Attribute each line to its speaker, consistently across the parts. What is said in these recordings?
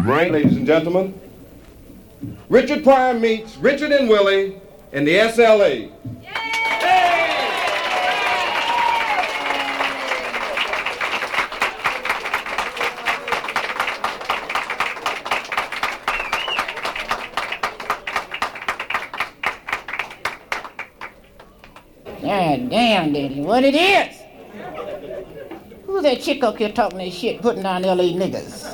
Speaker 1: Ladies and gentlemen, Richard Pryor meets Richard and Willie in the SLA.
Speaker 2: God damn, Daddy, what it is? Who's that chick up here talking this shit, putting down L.A. niggas?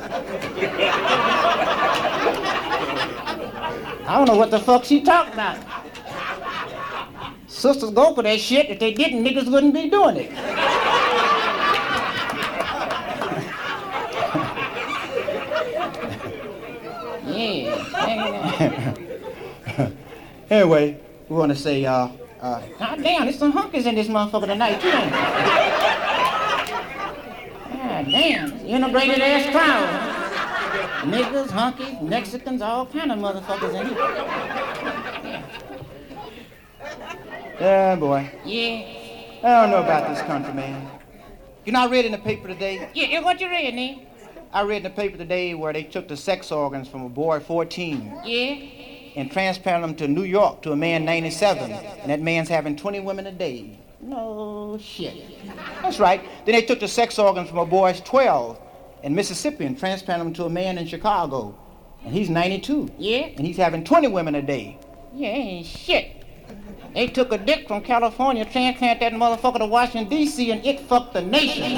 Speaker 2: I don't know what the fuck she talking about. Sisters go for that shit. If they didn't, niggas wouldn't be doing it. Yeah. Anyway, we want to say, God damn, there's some hunkies in this motherfucker tonight, too, ain't there? God damn, it's integrated ass crowd. Huh? Niggas, hunkies, Mexicans, all kind of motherfuckers in here. Yeah, boy. Yeah. I don't know about this country, man. You know, I read in the paper today. Yeah, what you read, Nick? I read in the paper today where they took the sex organs from a boy 14. Yeah. And transplanted them to New York to a man 97. And that man's having 20 women a day. No shit. That's right. Then they took the sex organs from a boy's 12 in Mississippi and transplanted them to a man in Chicago. And he's 92. Yeah. And he's having 20 women a day. Yeah, ain't shit. They took a dick from California, transplanted that motherfucker to Washington, D.C., and it fucked the nation.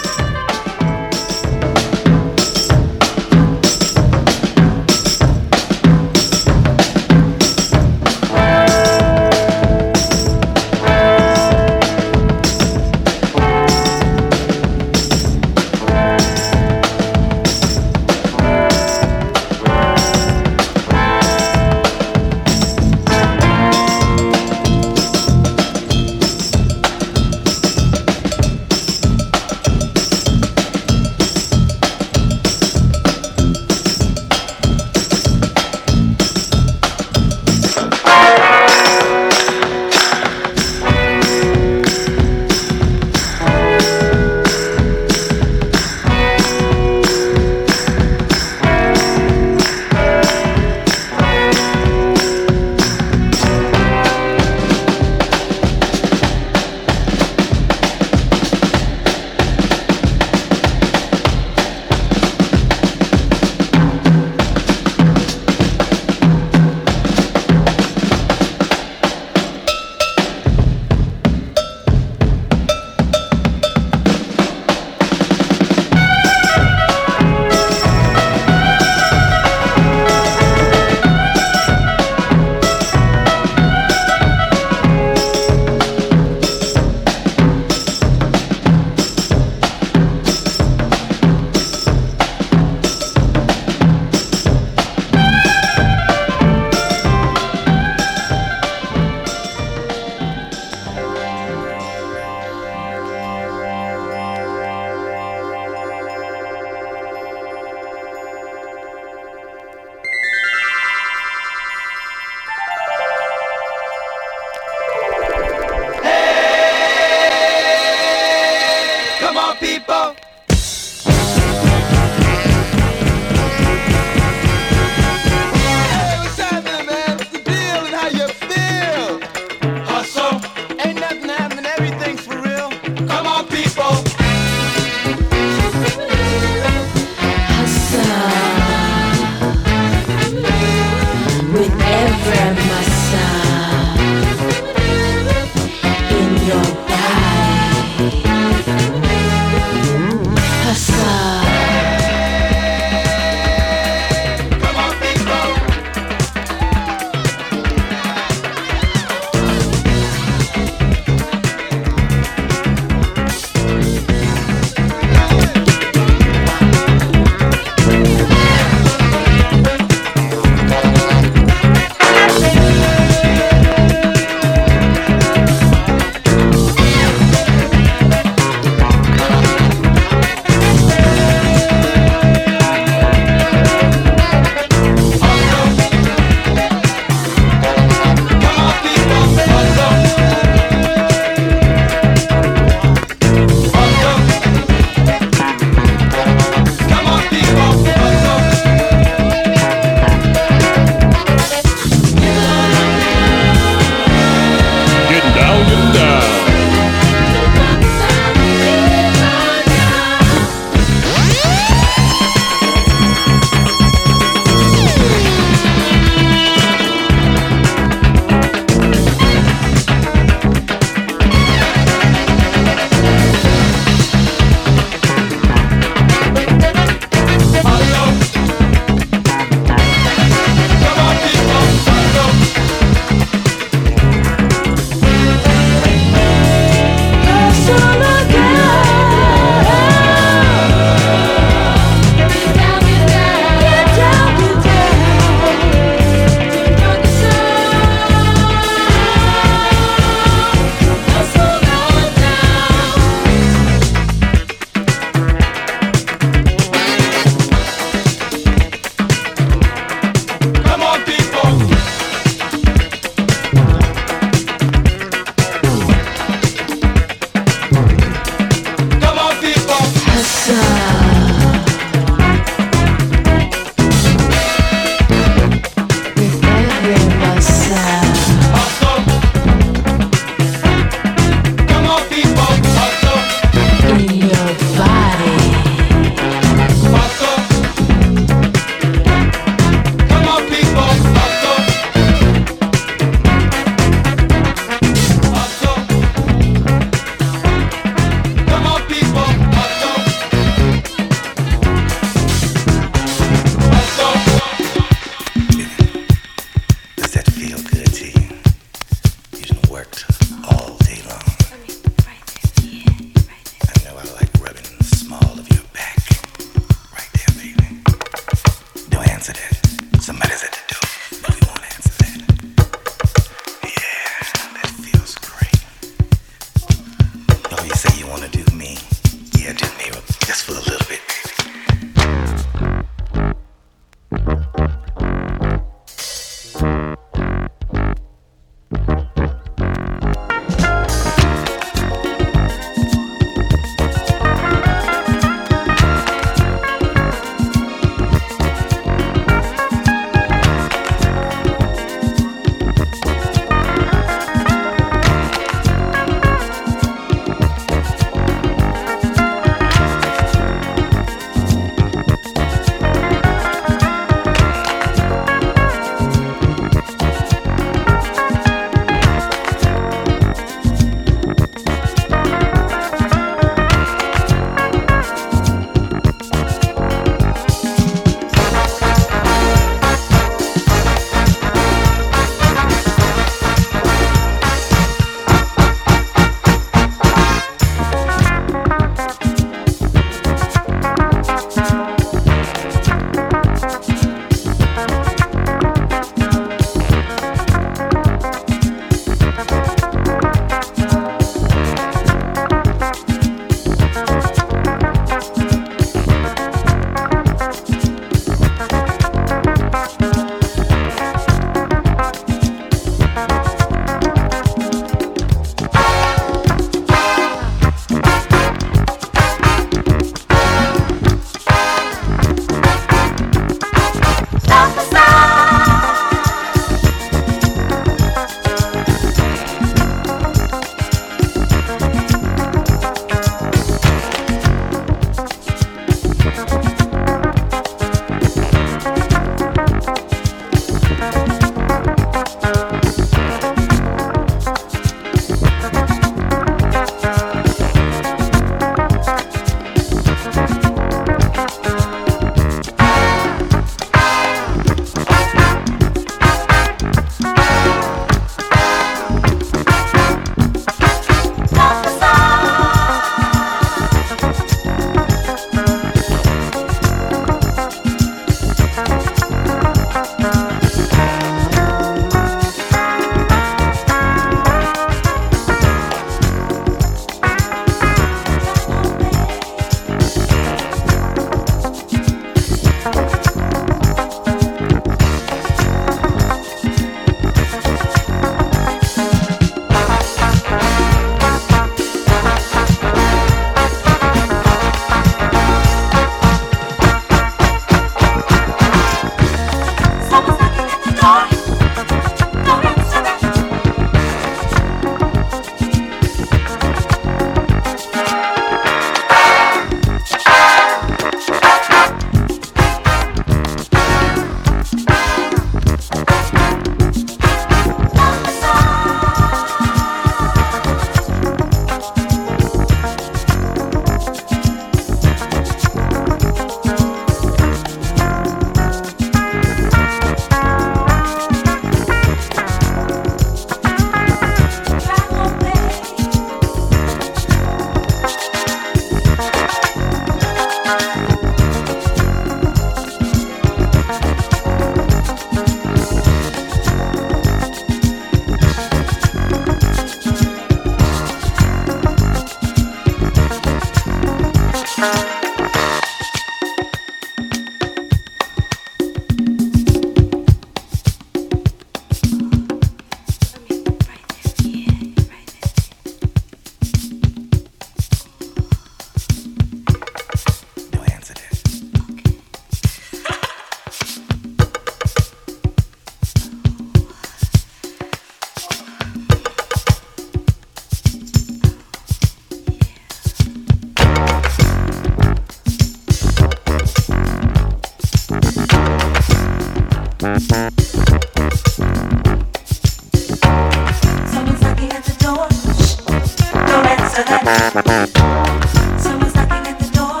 Speaker 3: Someone's knocking at the door.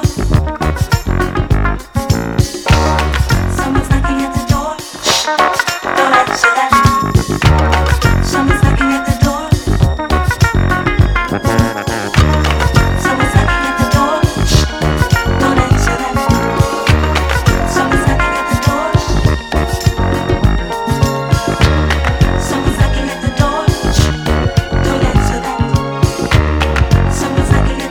Speaker 3: Someone's knocking at the door. Don't answer that. Someone's knocking at the door. Someone's knocking at the door. Don't answer that. Someone's knocking at the door. Someone's knocking at the door. Don't answer that. Someone's knocking at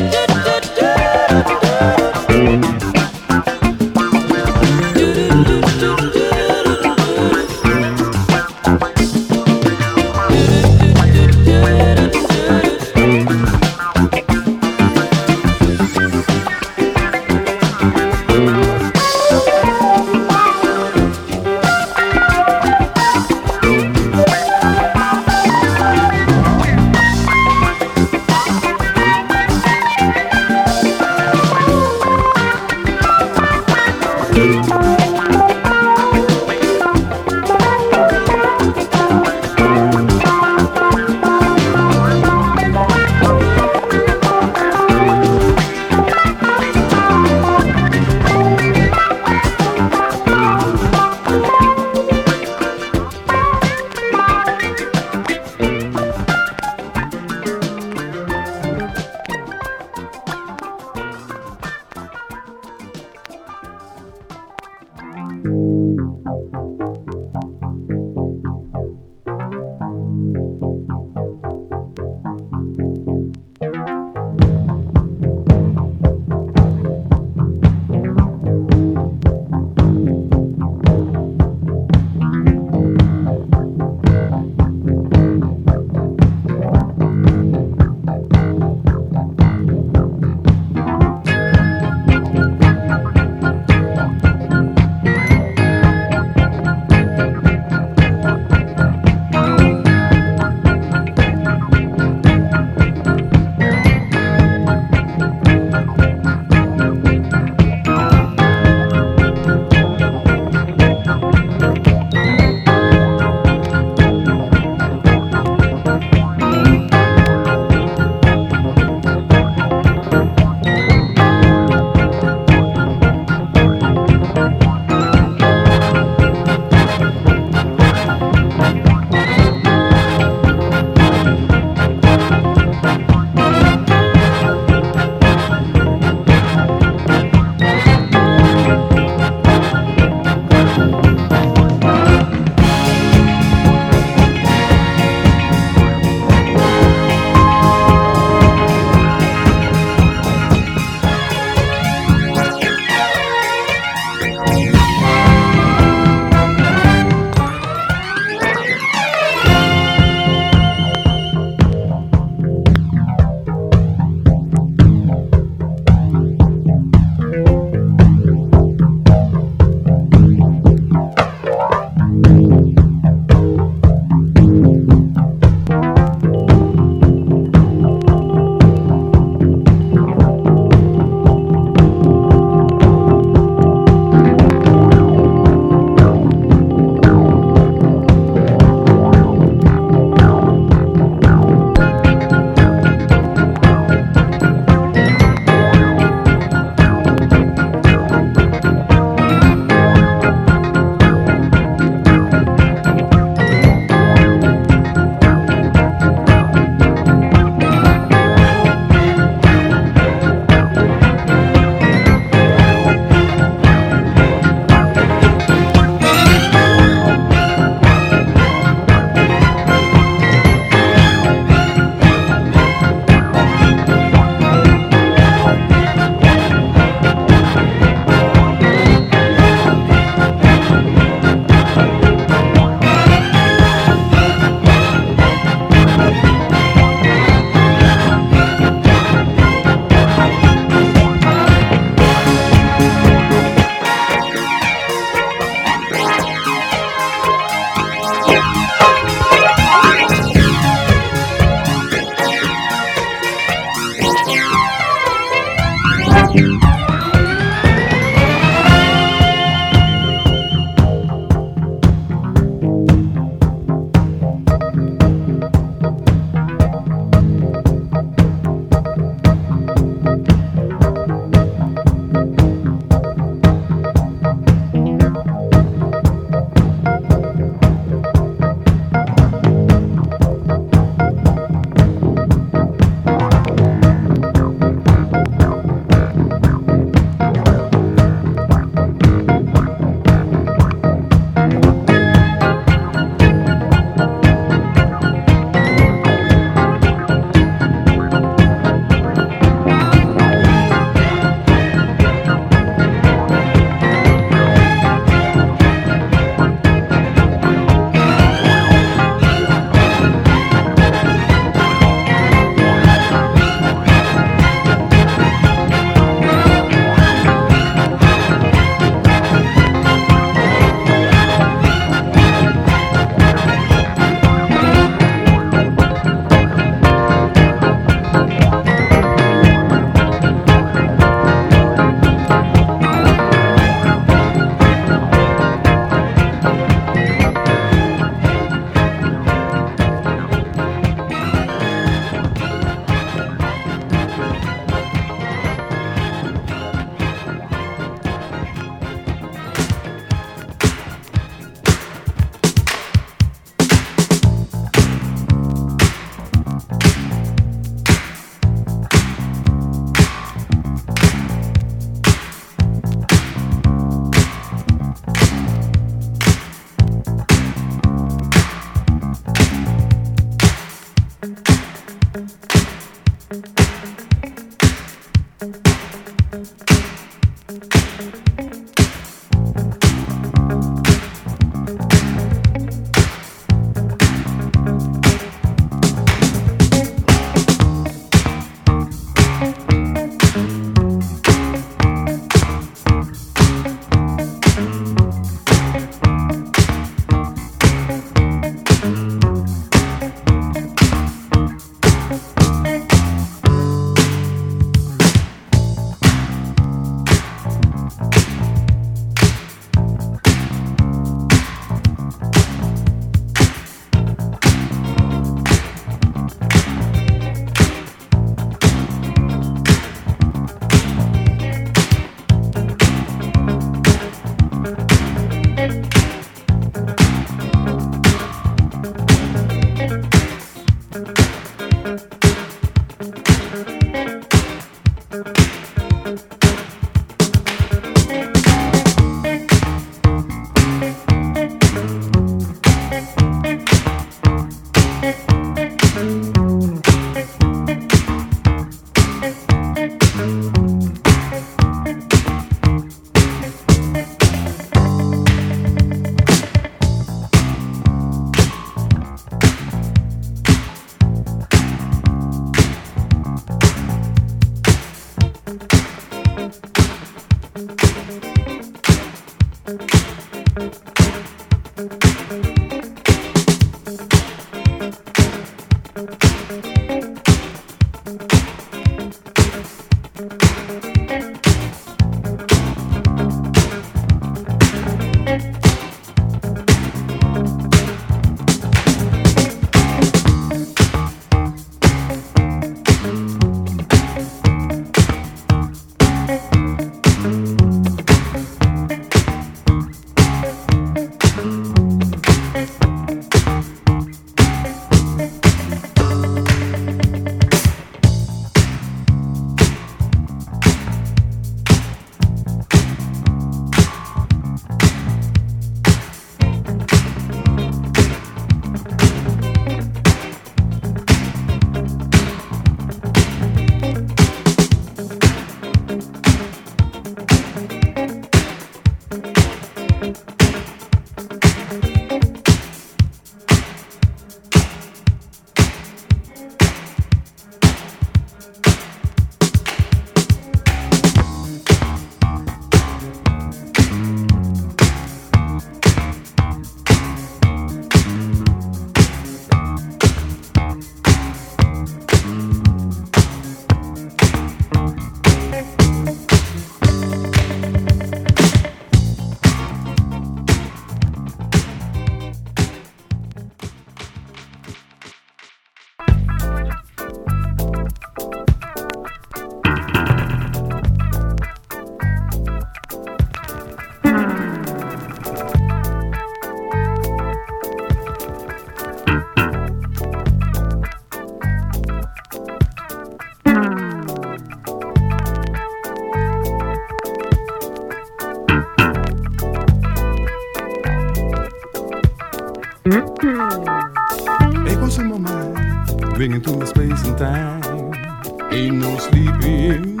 Speaker 4: Echoes in my mind, ringing through the space and time. Ain't no sleeping,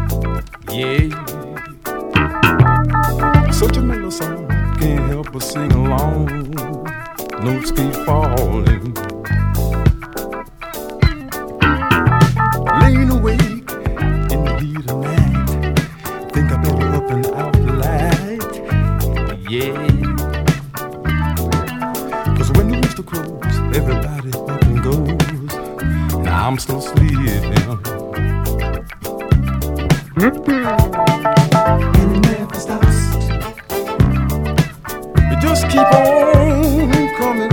Speaker 4: yeah. Such a mellow song, can't help but sing along. Notes keep falling. Laying awake in the heat of night, think I better up and out the light, yeah. When the rooster crows, everybody up and goes. Now I'm still sleeping. And it never stops. It just keep on coming.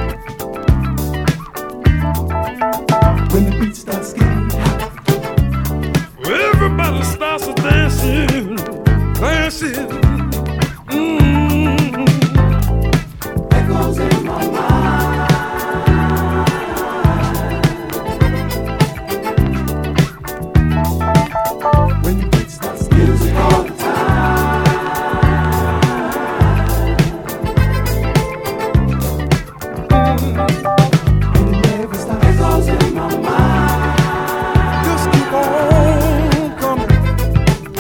Speaker 4: When the beat starts getting hot, everybody starts to dancing, dancing. Echoes in my mind. When the beat starts, music all the time. And it never stops. Echoes in my mind. Just keep on coming.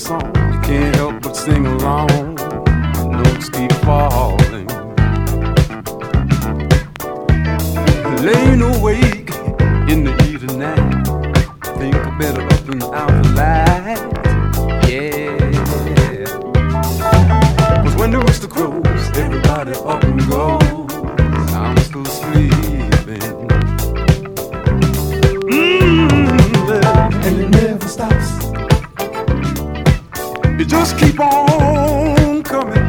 Speaker 4: song, you can't help but sing along. The notes keep falling. Laying awake in the heat of night, think I better up and out the light. Yeah. 'Cause when the rooster crows, everybody up and goes. I'm still sleeping.
Speaker 5: And it never stops.
Speaker 4: You just keep on coming.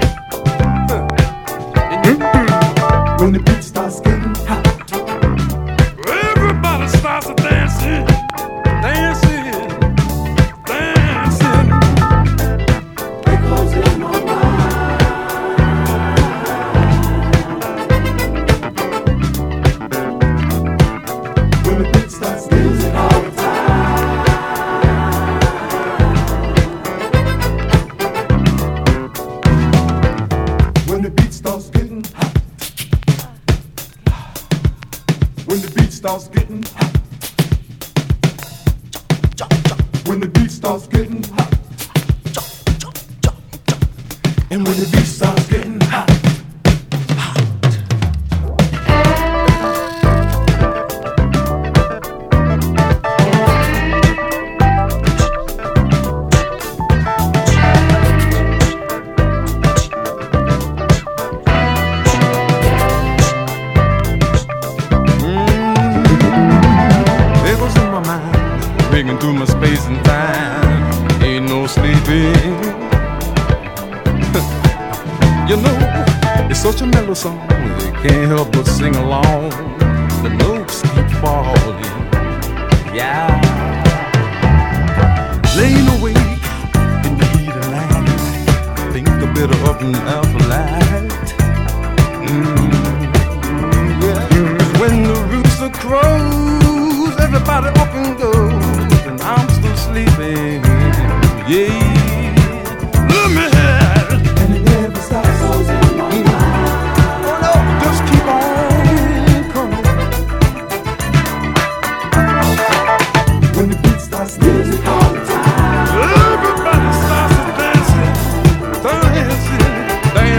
Speaker 5: When the beat starts getting hot,
Speaker 4: Everybody starts dancing, dancing, dancing.
Speaker 5: it goes in my mind. When the beat starts getting all the time. When the beat starts getting hot. When the beat starts getting hot. When the beat starts getting hot. And when the beat starts getting hot.
Speaker 4: Echoes in my mind, ringing through my space and time. Ain't no sleeping. You know, it's such a mellow song, you can't help but sing along. The notes keep falling. Yeah. Laying awake in the heat of night, think a bit of up and out the light. Yeah. When the rooster crows, everybody up and goes, and I'm still sleeping. Yeah. Let me have it.
Speaker 5: And it never stops. Goes in my mind.
Speaker 4: Oh no, just keep on coming.
Speaker 5: When the beat starts music all the time.
Speaker 4: Everybody starts dancing, dancing, dancing.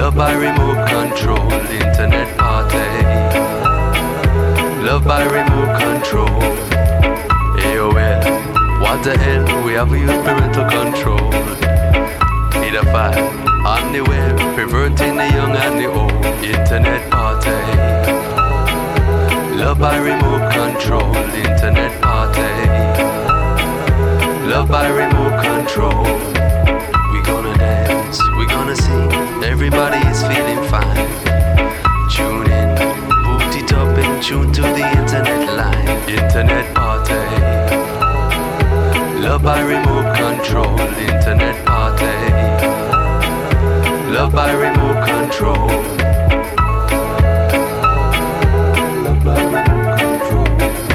Speaker 6: Love by remote control, internet party. Love by remote control. AOL, what the hell? We have used parental control. Pedophile on the web, perverting the young and the old. Internet party. Love by remote control, internet party. Love by remote control. We gonna dance, we gonna sing. Everybody is feeling fine. Tune in, boot it up and tune to the internet line. Internet party. Love by remote control, internet party. Love by remote control. Love by remote control.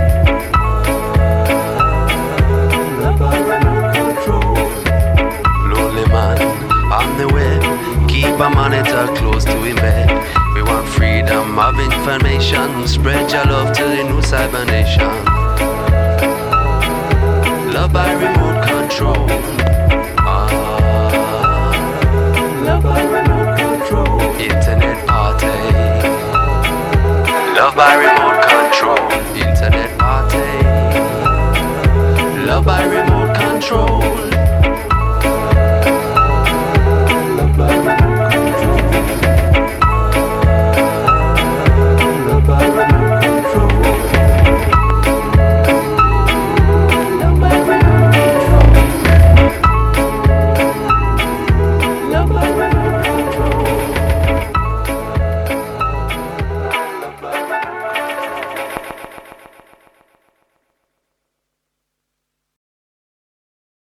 Speaker 6: Love by remote control. Lonely man on the web, keep a monitor close to him bed. We want freedom of information, spread your love to the new cyber nation. Love by remote control. Love by remote control. Internet party. Love by remote control. Internet party. Love by remote control.